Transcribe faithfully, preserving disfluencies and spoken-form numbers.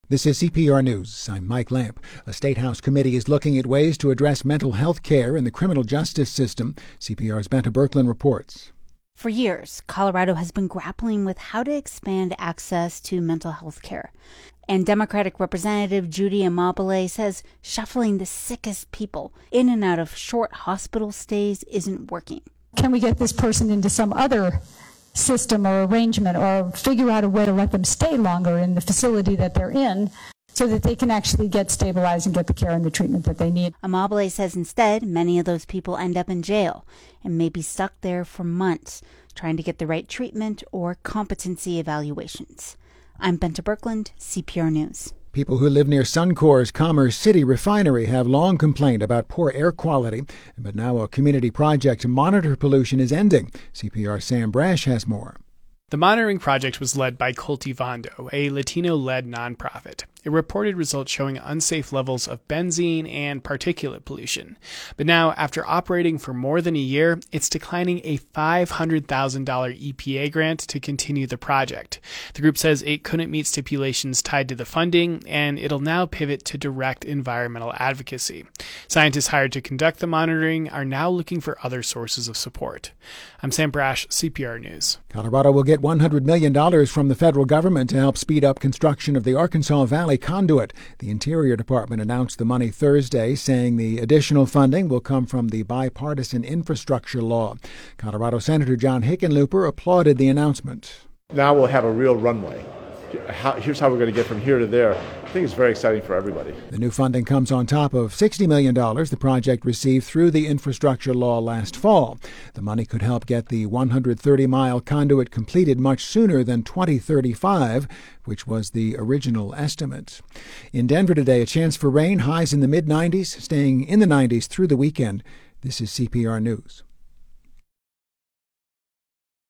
This is C P R News. I'm Mike Lamp. A State House committee is looking at ways to address mental health care in the criminal justice system. C P R's Benta Berkland reports. For years, Colorado has been grappling with how to expand access to mental health care. And Democratic Representative Judy Amabile says shuffling the sickest people in and out of short hospital stays isn't working. Can we get this person into some other system or arrangement, or figure out a way to let them stay longer in the facility that they're in so that they can actually get stabilized and get the care and the treatment that they need? Amabile says instead, many of those people end up in jail and may be stuck there for months trying to get the right treatment or competency evaluations. I'm Benta Berkland, C P R News. People who live near Suncor's Commerce City refinery have long complained about poor air quality, but now a community project to monitor pollution is ending. C P R's Sam Brash has more. The monitoring project was led by Cultivando, a Latino-led nonprofit. It reported results showing unsafe levels of benzene and particulate pollution. But now, after operating for more than a year, it's declining a five hundred thousand dollars E P A grant to continue the project. The group says it couldn't meet stipulations tied to the funding, and it'll now pivot to direct environmental advocacy. Scientists hired to conduct the monitoring are now looking for other sources of support. I'm Sam Brash, C P R News. Colorado will get one hundred million dollars from the federal government to help speed up construction of the Arkansas Valley Conduit. The Interior Department announced the money Thursday, saying the additional funding will come from the bipartisan infrastructure law. Colorado Senator John Hickenlooper applauded the announcement. Now we'll have a real runway. How, here's how we're going to get from here to there. I think it's very exciting for everybody. The new funding comes on top of sixty million dollars the project received through the infrastructure law last fall. The money could help get the one hundred thirty mile conduit completed much sooner than twenty thirty-five, which was the original estimate. In Denver today, a chance for rain, highs in the mid nineties, staying in the nineties through the weekend. This is C P R News.